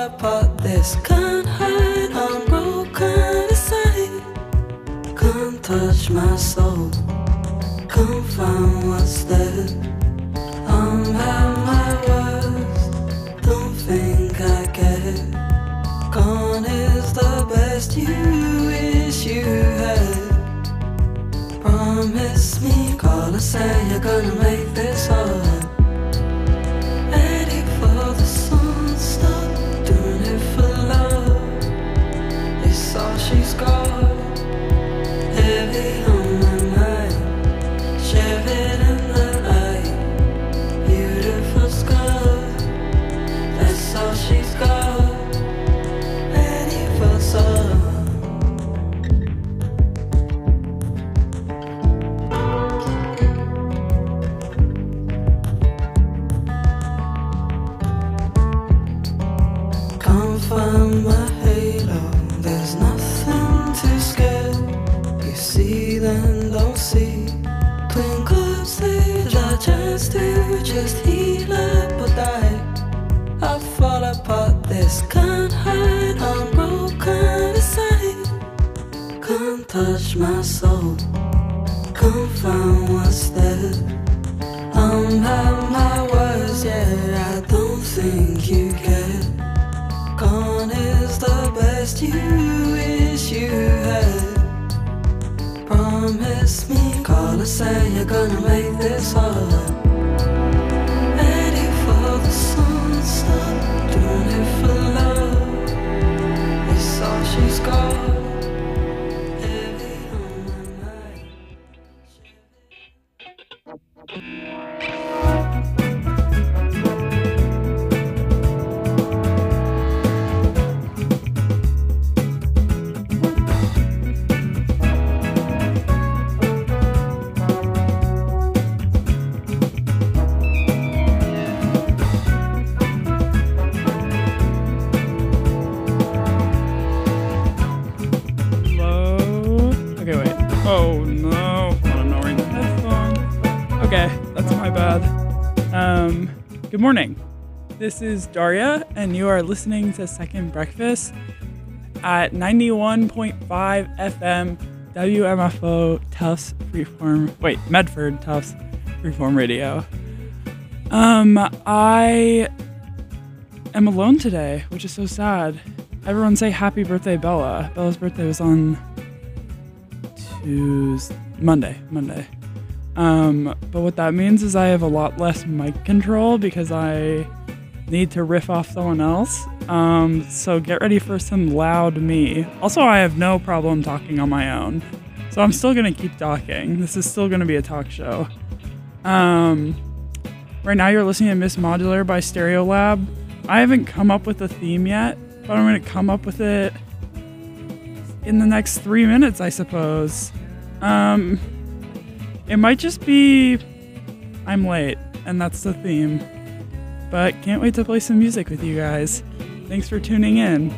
apart. This can't hide, I'm broken inside. Can't touch my soul, can't find what's there. I'm at my worst, don't think I care. Gone is the best you wish you had. Promise me, call and say you're gonna make this hard. Ready for the sun, stop doing it for love. It's all she's got, heavy on my mind. Share it in the light, beautiful scar. That's all she's got, ready for some. Find my halo, there's nothing to scare. You see then don't see. Twinkle stage, I chance to just heal up or die. I fall apart, this can't hide, I'm broken inside. Can't touch my soul, can't find what's there. I'm at my worst, yeah, I don't think you care. Gone is the best you wish you had. Promise me, call and say you're gonna make this hard. Ready for the sun, stop doing it for love. It's all she's got, heavy on my mind. Good morning. This is Daria, and you are listening to Second Breakfast at 91.5 FM WMFO Tufts Freeform. Wait, Medford Tufts Freeform Radio. I am alone today, which is so sad. Everyone say happy birthday, Bella. Bella's birthday was on Monday. But what that means is I have a lot less mic control because I need to riff off someone else. So get ready for some loud me. Also, I have no problem talking on my own. So I'm still going to keep talking. This is still going to be a talk show. Right now you're listening to Miss Modular by Stereolab. I haven't come up with a theme yet, but I'm going to come up with it in the next 3 minutes, I suppose. It might just be I'm late, and that's the theme. But can't wait to play some music with you guys. Thanks for tuning in.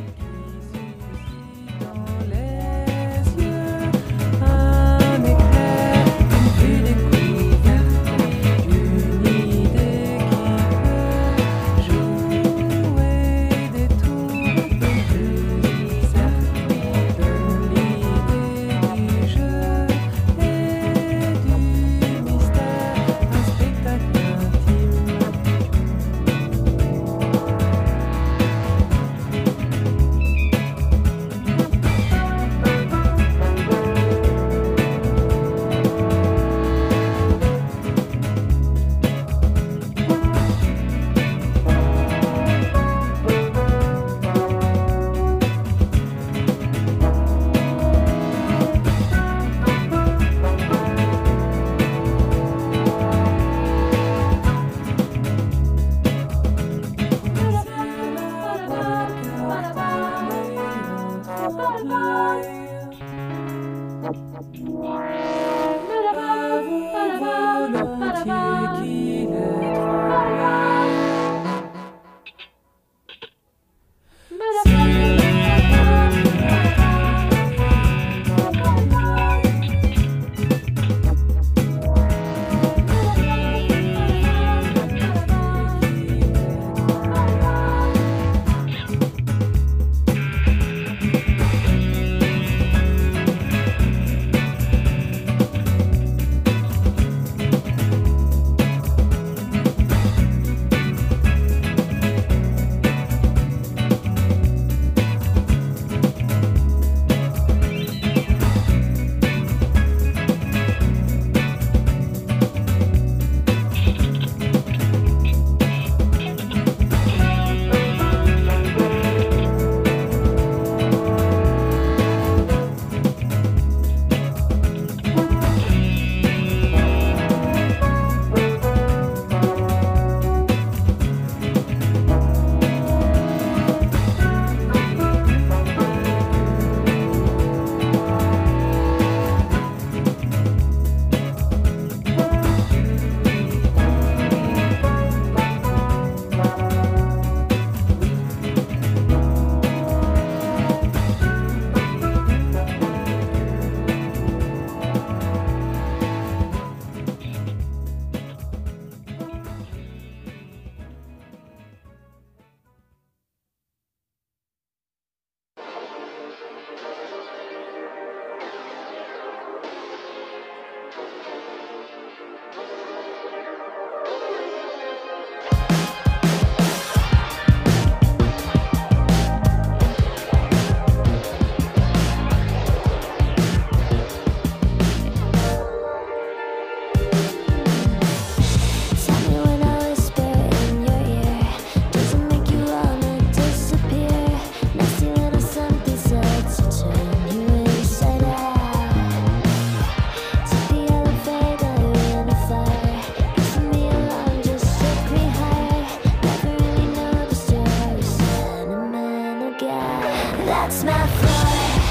that's my floor.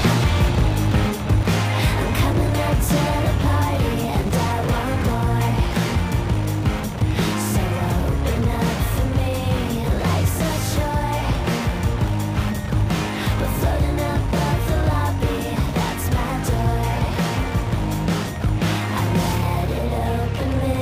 I'm coming up to the party and I want more. So open up for me like such joy. We're floating above the lobby, that's my door. I let it open me.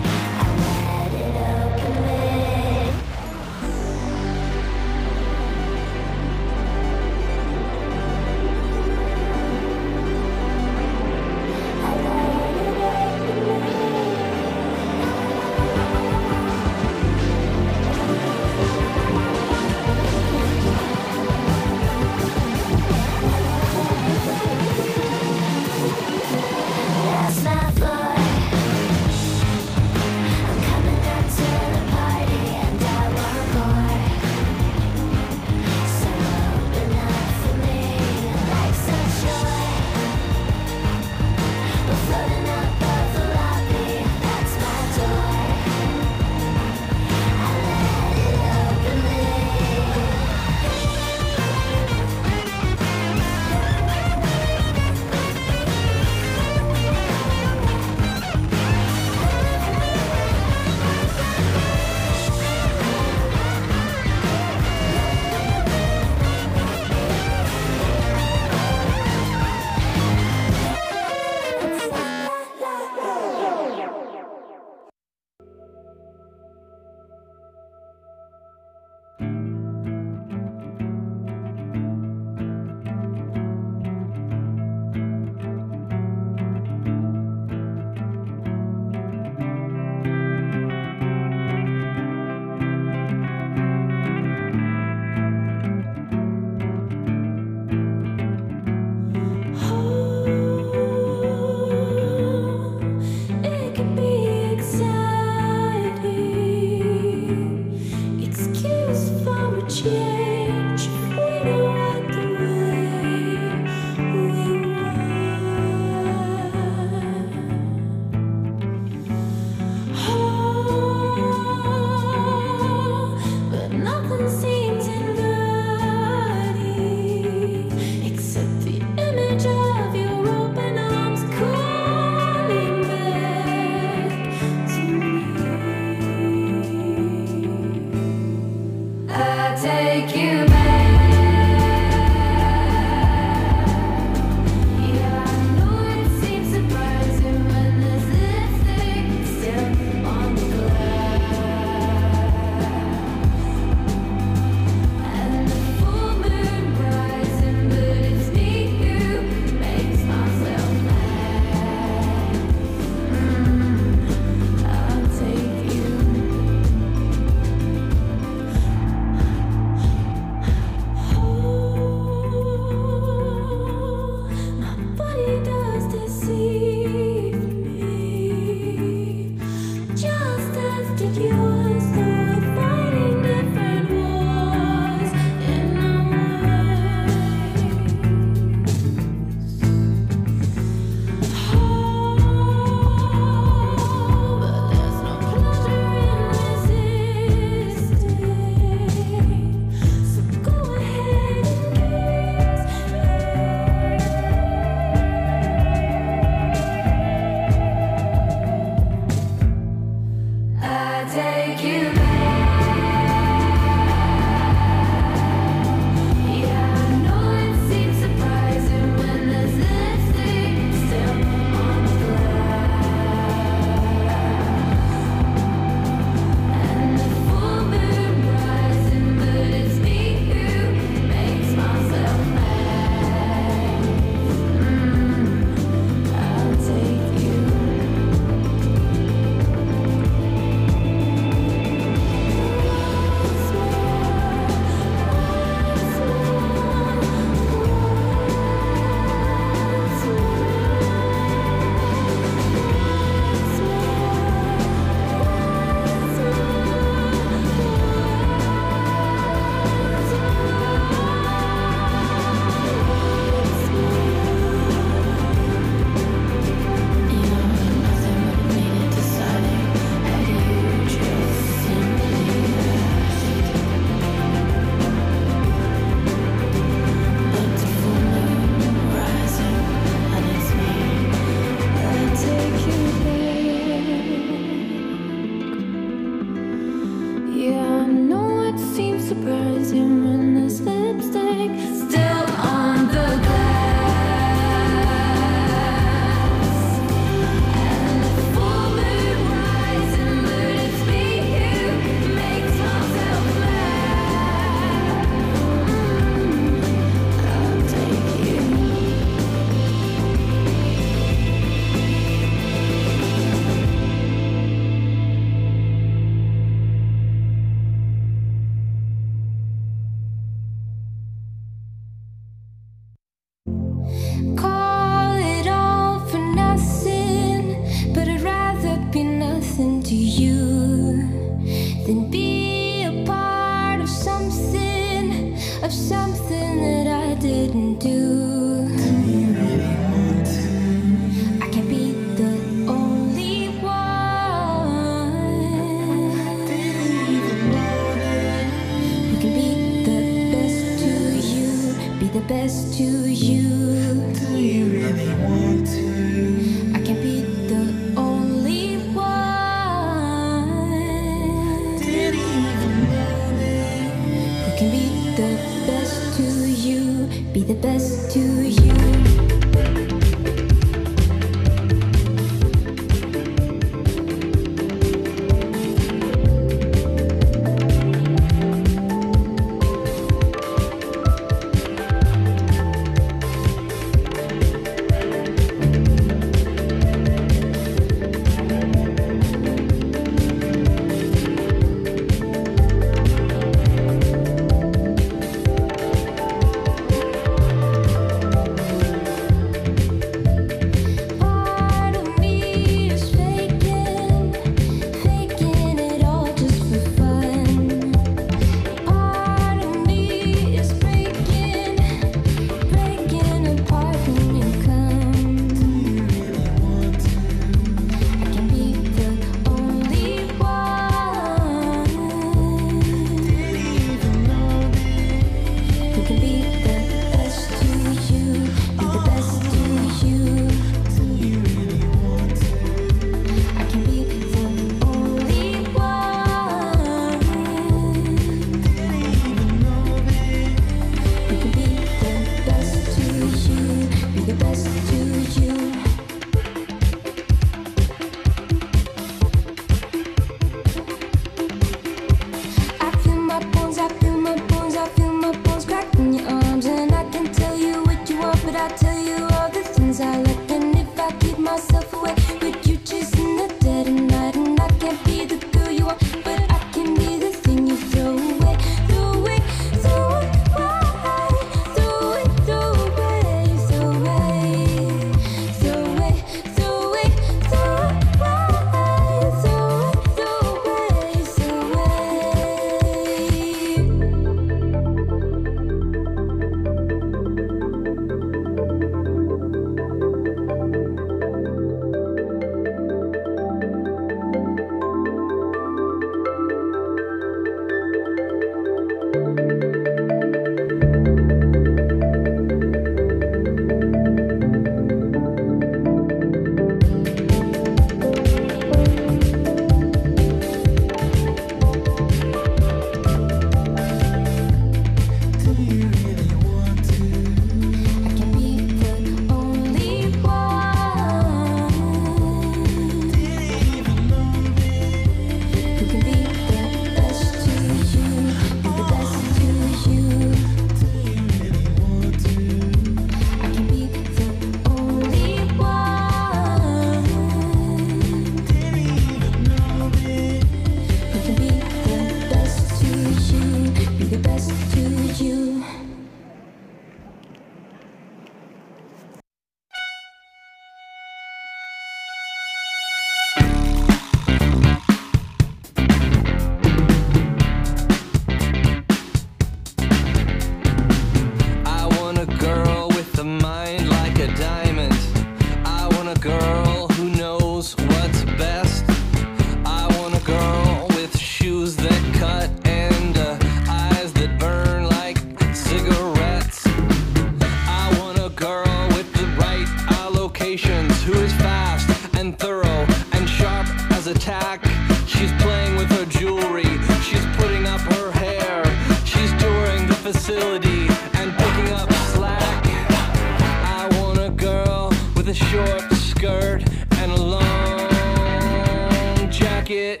who is fast and thorough and sharp as a tack. She's playing with her jewelry, she's putting up her hair, she's touring the facility and picking up slack. I want a girl with a short skirt and a long jacket.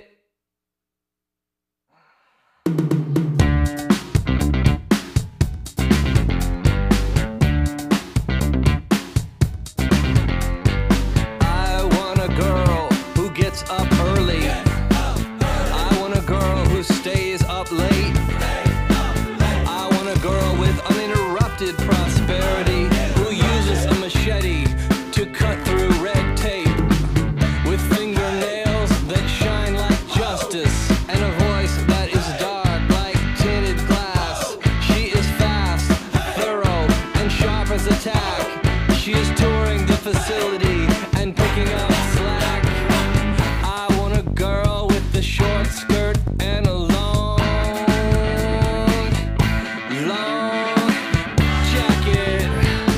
I want a girl who gets up early. I want a girl who stays up late. I want a girl with uninterrupted prosperity, who uses a machete to cut through red tape, with fingernails that shine like justice and a voice that is dark like tinted glass. She is fast, thorough, and sharp as a tack. She is touring the facility and picking up slack. I want a girl with a short skirt and a long jacket.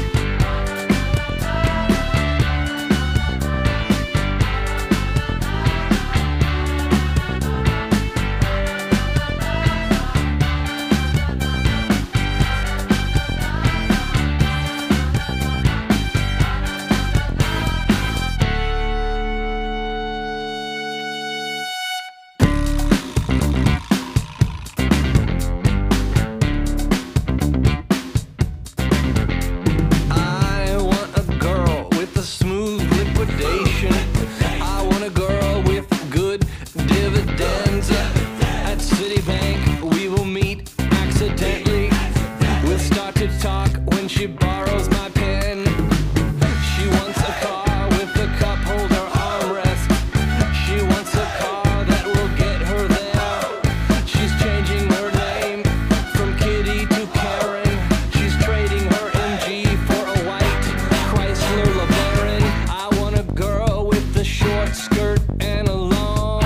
I want a girl with a smooth liquidation. I want a girl with good dividends. At Citibank, we will meet accidentally. We'll start to talk when she borrows my pen. She wants a car with a cup holder armrest. She wants a car that will get her there. She's changing her name from Kitty to Karen. She's trading her MG for a white Chrysler LeBaron. I want a girl with a short skirt and a long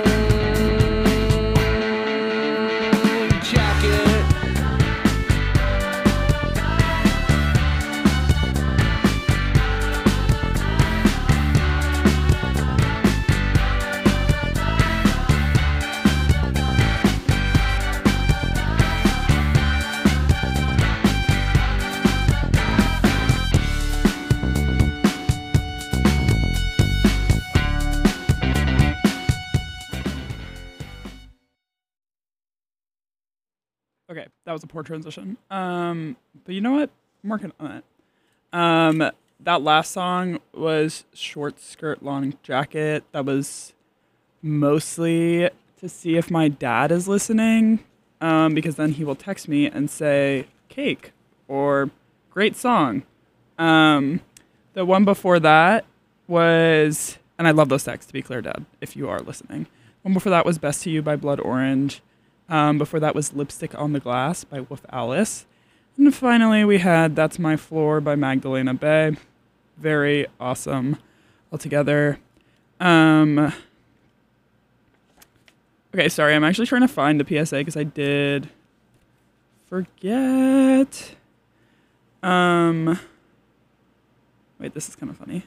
jacket. Okay, that was a poor transition. But you know what? I'm working on it. That last song was Short Skirt Long Jacket. That was mostly to see if my dad is listening, because then he will text me and say cake or great song. The one before that was, and I love those texts, to be clear, Dad, if you are listening. One before that was Best to You by Blood Orange. Before that was Lipstick on the Glass by Wolf Alice. And finally we had That's My Floor by Magdalena Bay. Very awesome altogether. Okay, sorry, I'm actually trying to find the PSA because I did forget. Wait, this is kind of funny.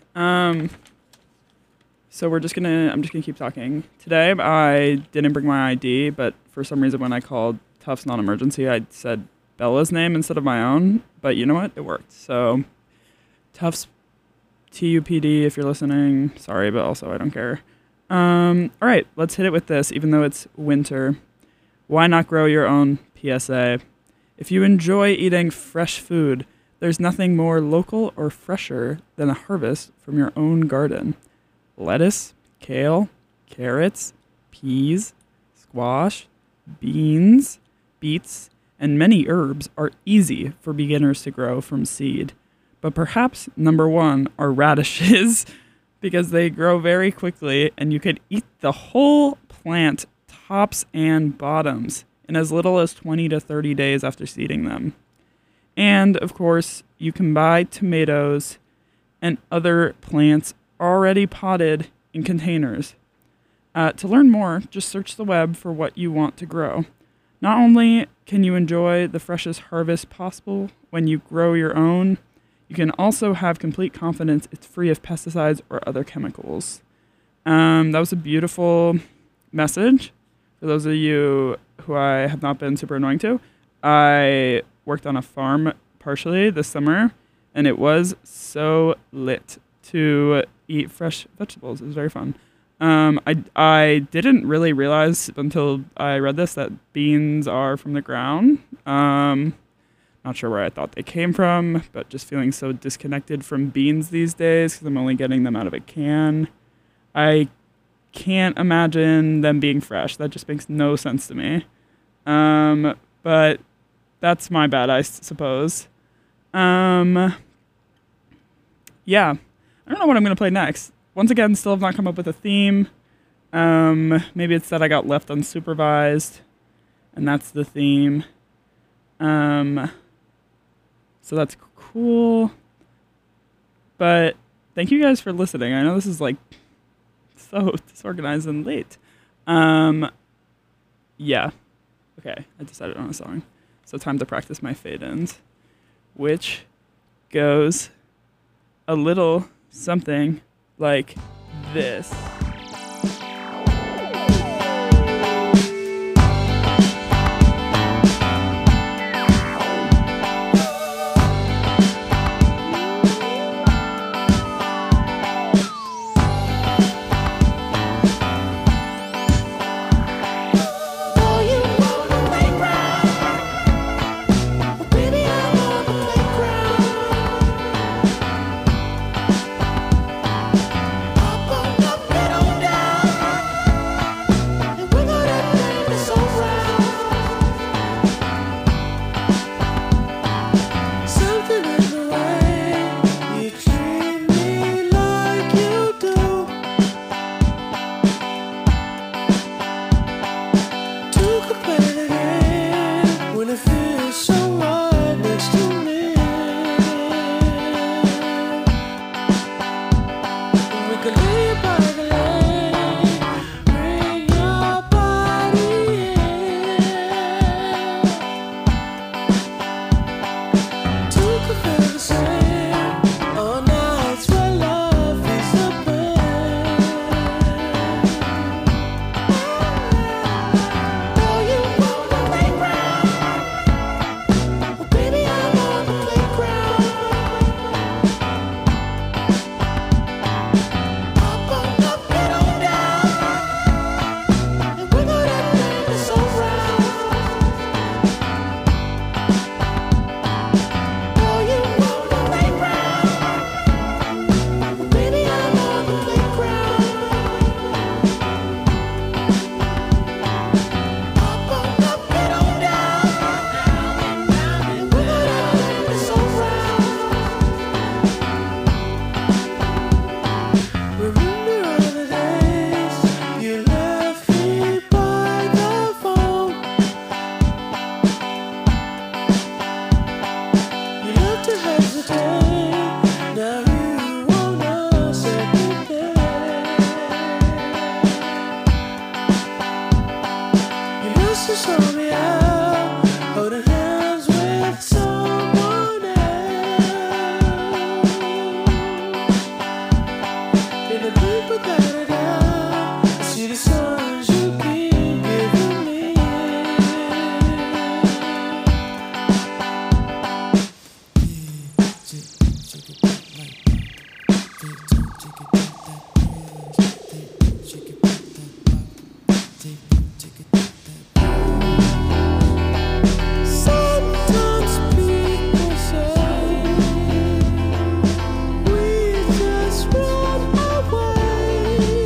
So I'm just gonna keep talking. Today I didn't bring my ID, but for some reason when I called Tufts non-emergency, I said Bella's name instead of my own. But you know what? It worked. So Tufts TUPD, if you're listening, sorry, but also I don't care. All right, let's hit it with this, even though it's winter. Why not grow your own PSA? If you enjoy eating fresh food, there's nothing more local or fresher than a harvest from your own garden. Lettuce, kale, carrots, peas, squash, beans, beets, and many herbs are easy for beginners to grow from seed. But perhaps number one are radishes, because they grow very quickly and you could eat the whole plant, tops and bottoms, in as little as 20 to 30 days after seeding them. And, of course, you can buy tomatoes and other plants already potted in containers. To learn more, just search the web for what you want to grow. Not only can you enjoy the freshest harvest possible when you grow your own, You can also have complete confidence it's free of pesticides or other chemicals. That was a beautiful message. For those of you who I have not been super annoying to, I worked on a farm partially this summer, and it was so lit to eat fresh vegetables. It was very fun. I didn't really realize until I read this that beans are from the ground. Not sure where I thought they came from, but just feeling so disconnected from beans these days because I'm only getting them out of a can. I can't imagine them being fresh. That just makes no sense to me. But that's my bad, I suppose. Yeah. I don't know what I'm going to play next. Once again, still have not come up with a theme. Maybe it's that I got left unsupervised, and that's the theme. So that's cool. But thank you guys for listening. I know this is like so disorganized and late. Yeah. Okay, I decided on a song. So time to practice my fade-ins, which goes a little something like this. Away.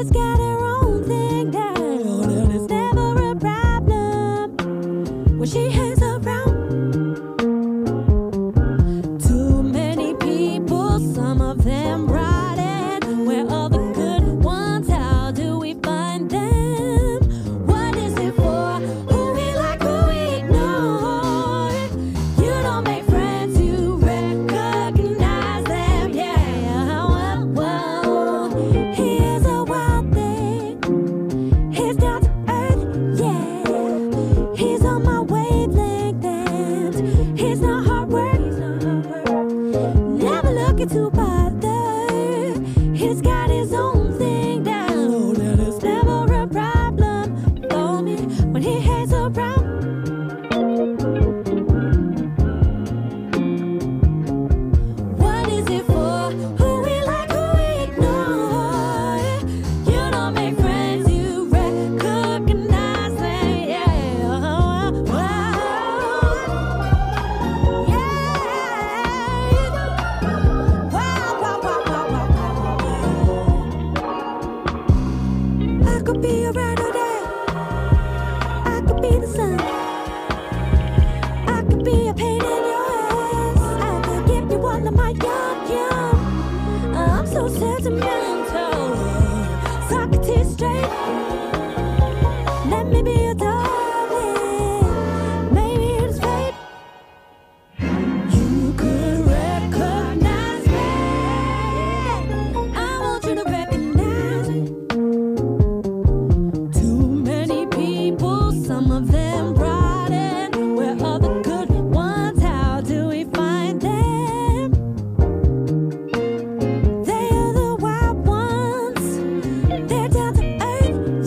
She's got her own thing down, and it's never a problem when she hangs around. Too many people, some of them rotten. Where are the good ones? How do we find them? What is it for? Who we like, who we ignore? You don't make friends, you recognize them. Yeah, well, he is a wild thing. He's down to earth, yeah. He's on my wavelength, and he's not hard work. Never looking to bother. He's got his own thing down, and it's never a problem for me when he hangs around. What is it for? Who we like, who we ignore? You don't make friends, you recognize them. Yeah, I could be a ride or die. I could be the sun. I could be a pain in your ass. I could give you all of my yum. I'm so sentimental. Socrates straight. Let me be your darling. Maybe it's fate. You could recognize me. I want you to recognize me. Too many people, some of them rotten. Where are the good ones? How do we find them? They are the wild ones. They're down to earth,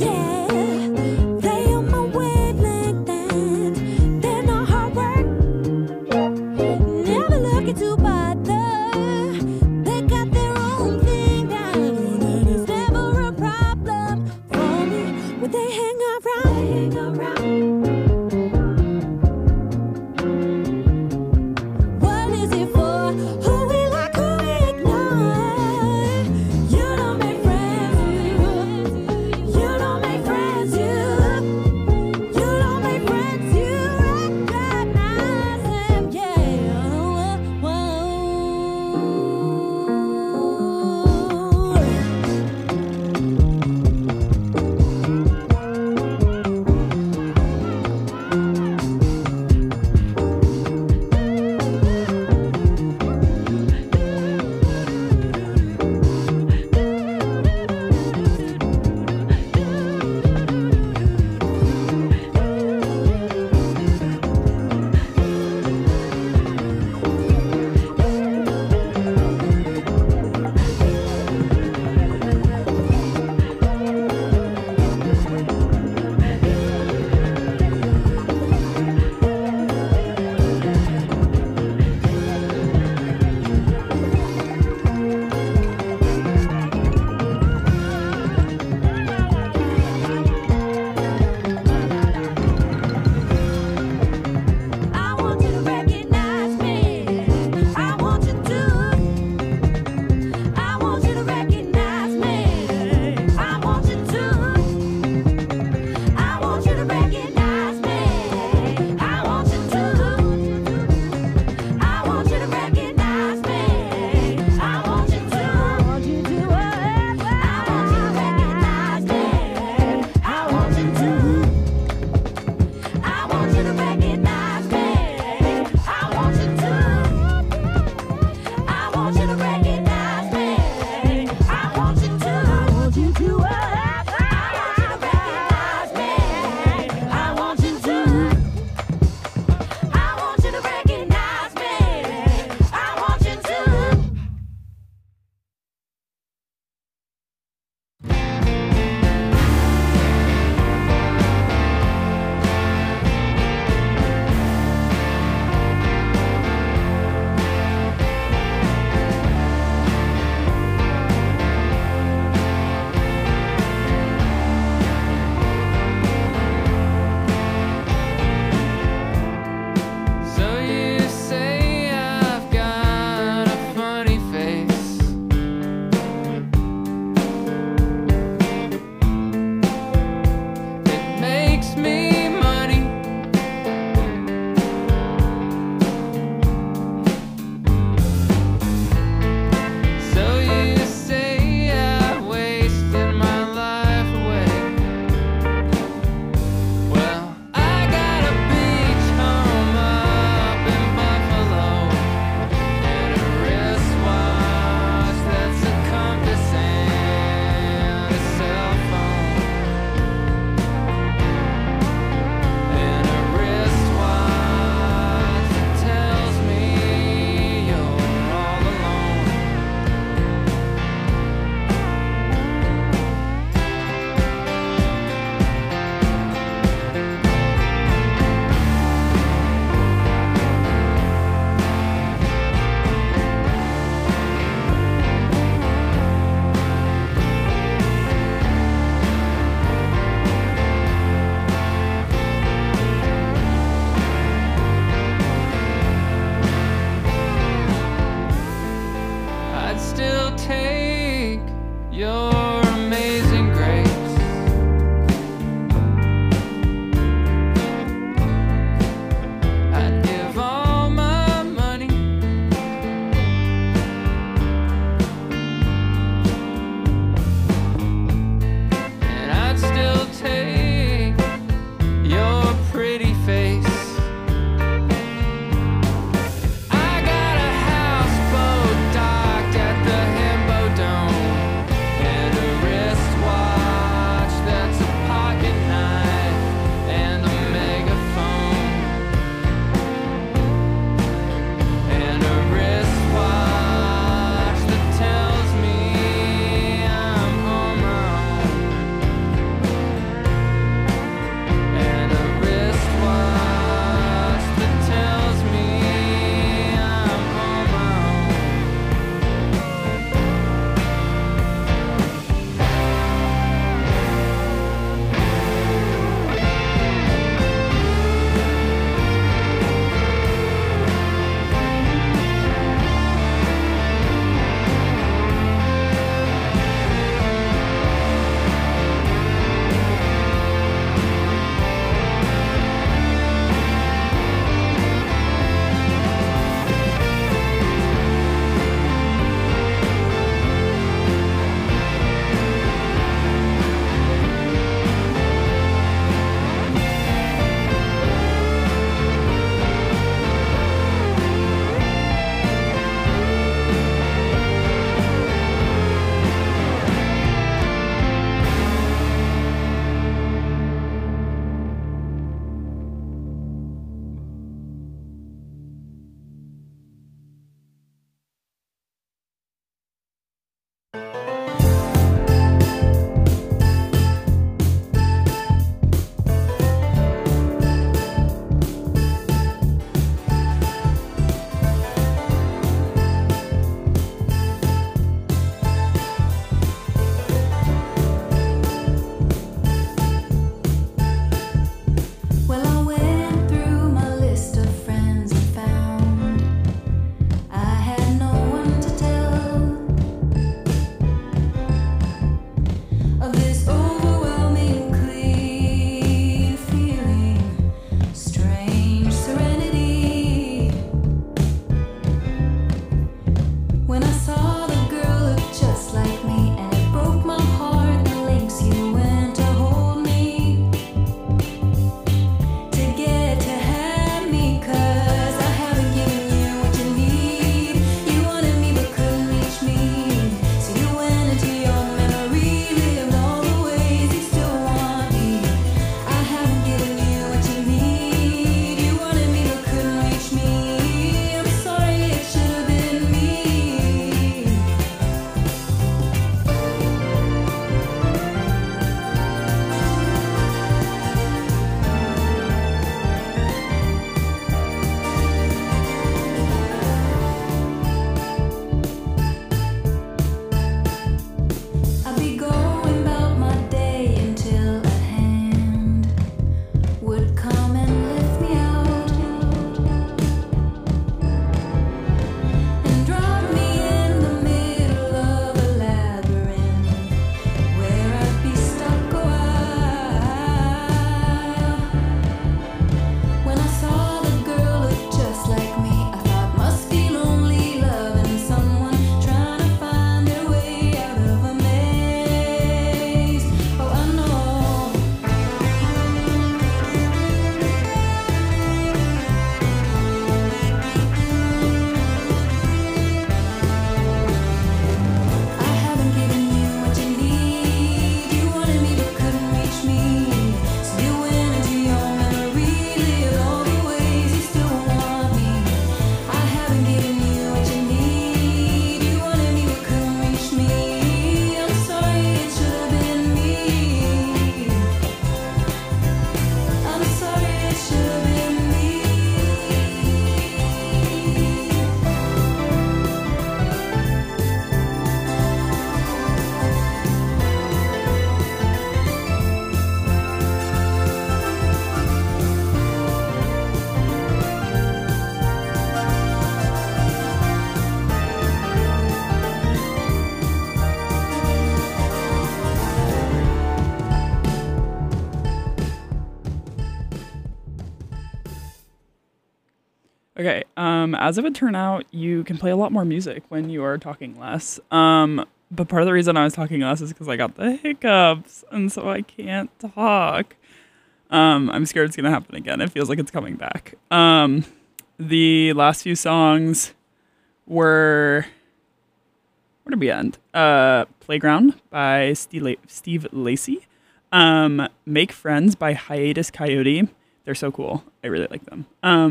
Okay. As it would turn out, you can play a lot more music when you are talking less. But part of the reason I was talking less is because I got the hiccups, and so I can't talk. I'm scared it's gonna happen again. It feels like it's coming back. The last few songs were, where did we end? Playground by Steve Lacy. Make Friends by Hiatus Coyote. They're so cool. I really like them.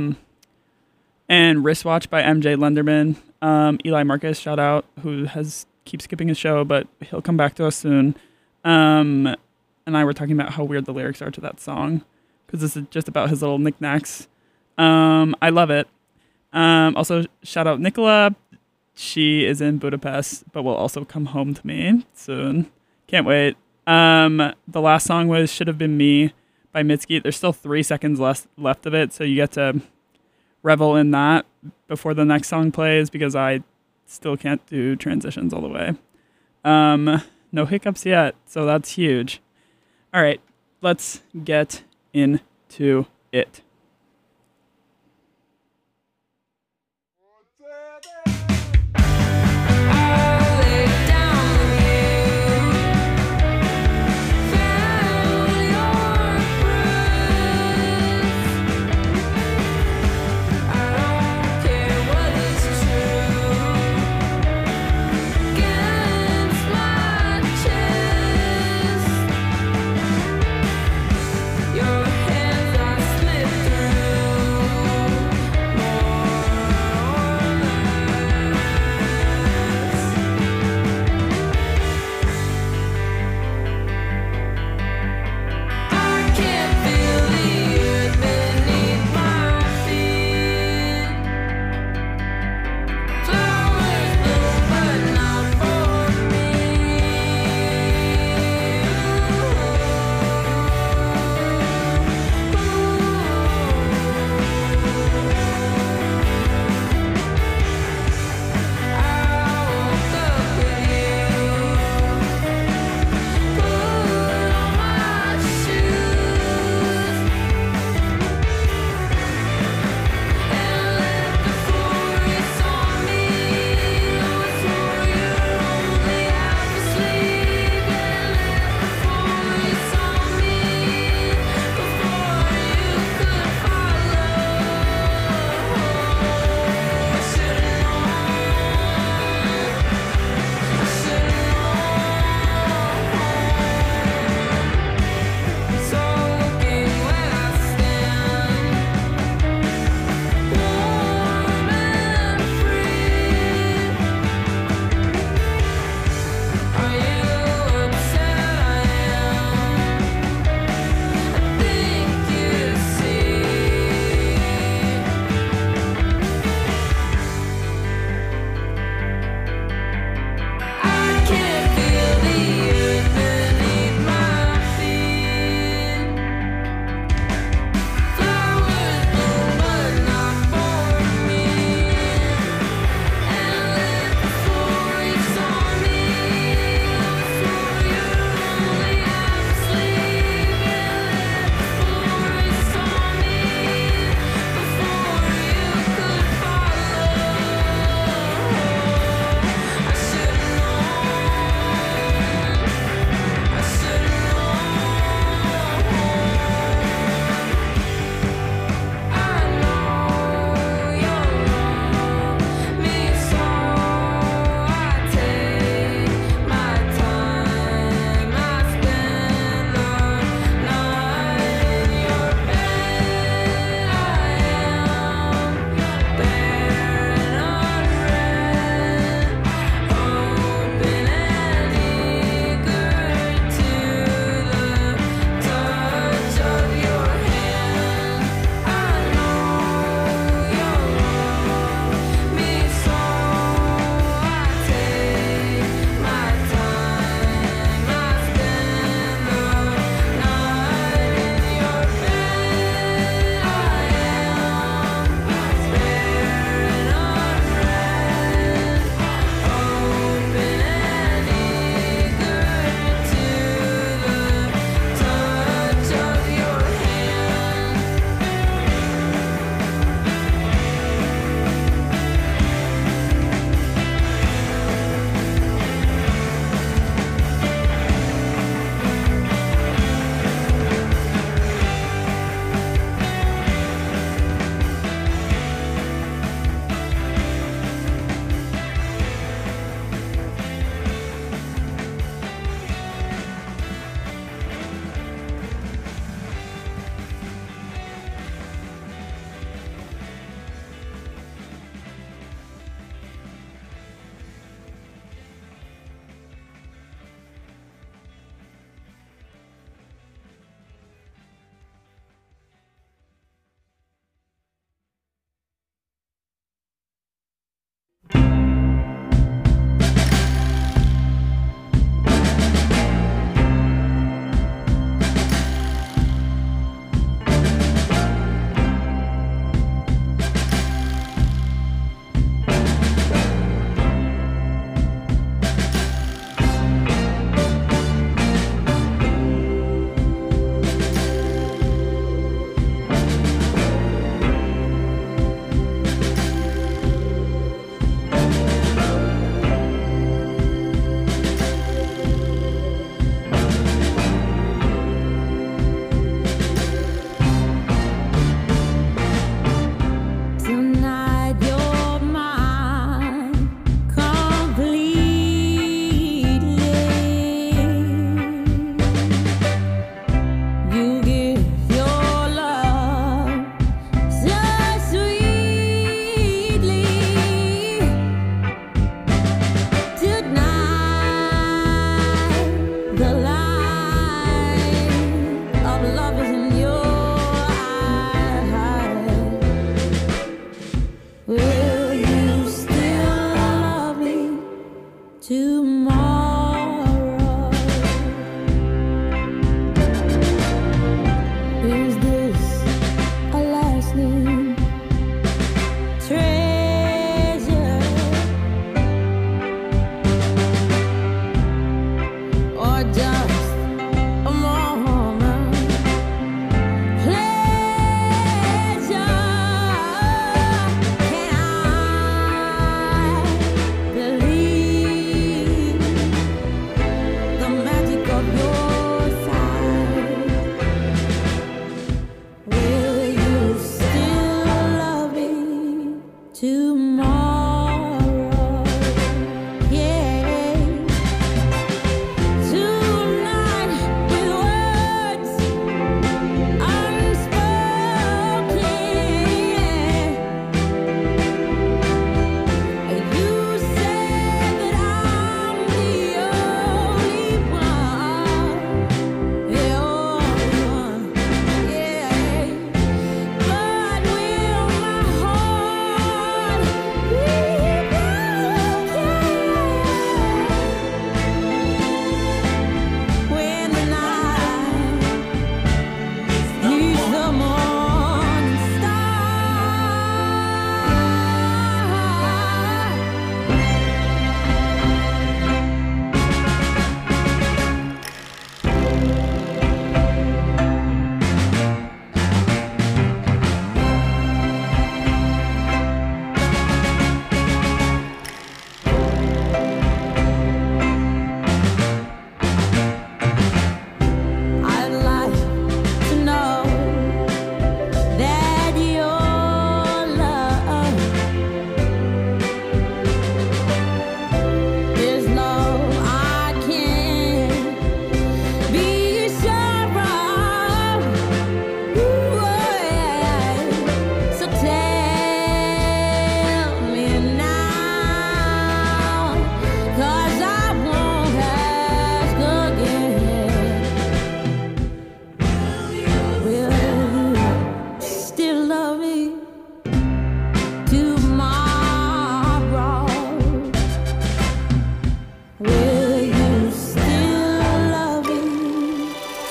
And Wristwatch by MJ Lenderman. Eli Marcus, shout out, who keeps skipping his show, but he'll come back to us soon. And I were talking about how weird the lyrics are to that song, because this is just about his little knickknacks. I love it. Also, shout out Nicola. She is in Budapest, but will also come home to me soon. Can't wait. The last song was Should Have Been Me by Mitski. There's still 3 seconds left of it, so you get to revel in that before the next song plays, because I still can't do transitions all the way. No hiccups yet, so that's huge. All right, let's get into it. Your hands are slipping.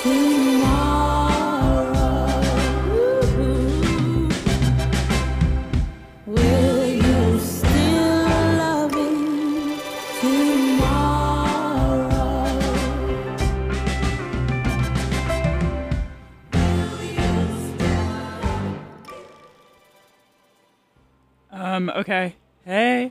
tomorrow. Will you still love me tomorrow? Okay. Hey.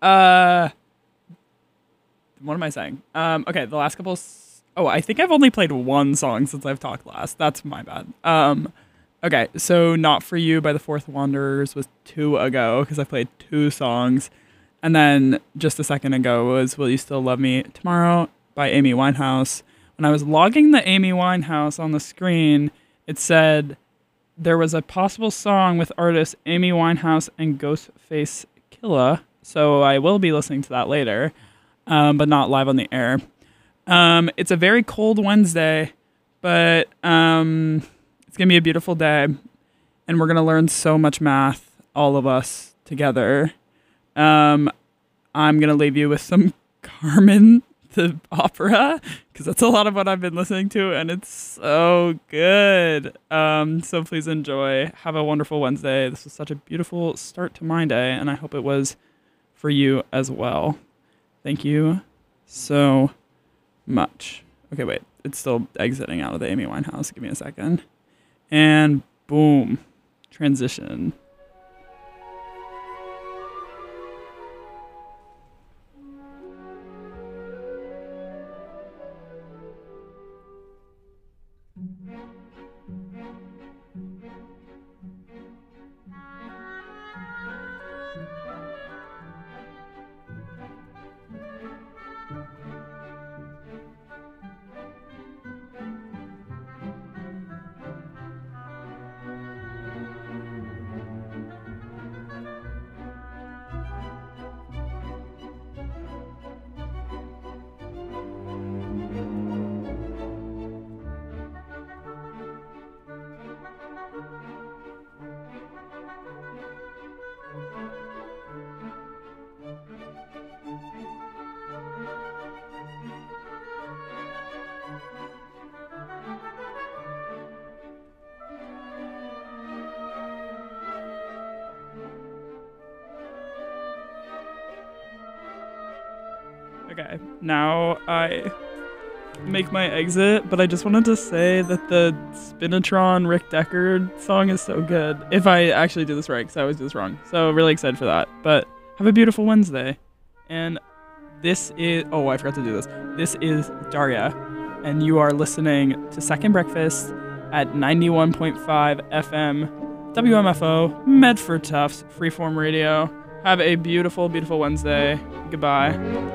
What am I saying? Okay, the last couple. Oh, I think I've only played one song since I've talked last. That's my bad. Okay, so Not For You by the Fourth Wanderers was 2 ago because I played 2 songs. And then just a second ago was Will You Still Love Me Tomorrow by Amy Winehouse. When I was logging the Amy Winehouse on the screen, it said there was a possible song with artists Amy Winehouse and Ghostface Killah. So I will be listening to that later, but not live on the air. It's a very cold Wednesday, but it's going to be a beautiful day, and we're going to learn so much math, all of us together. I'm going to leave you with some Carmen the opera, because that's a lot of what I've been listening to, and it's so good. So please enjoy. Have a wonderful Wednesday. This was such a beautiful start to my day, and I hope it was for you as well. Thank you so much. Okay, wait. It's still exiting out of the Amy Winehouse. Give me a second. And boom. Transition. Okay, now I make my exit, but I just wanted to say that the Spinatron Rick Deckard song is so good. If I actually do this right, because I always do this wrong. So really excited for that. But have a beautiful Wednesday. And this is, oh, I forgot to do this. This is Daria, and you are listening to Second Breakfast at 91.5 FM, WMFO, Medford Tufts, Freeform Radio. Have a beautiful, beautiful Wednesday. Goodbye.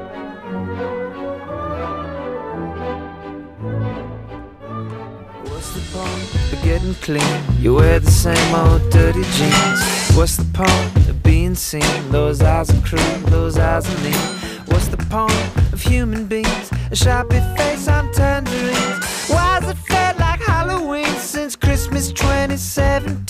What's the point of getting clean? You wear the same old dirty jeans. What's the point of being seen? Those eyes are cruel, those eyes are mean. What's the point of human beings? A sharpie face on tangerines. Why's it felt like Halloween since Christmas 2017?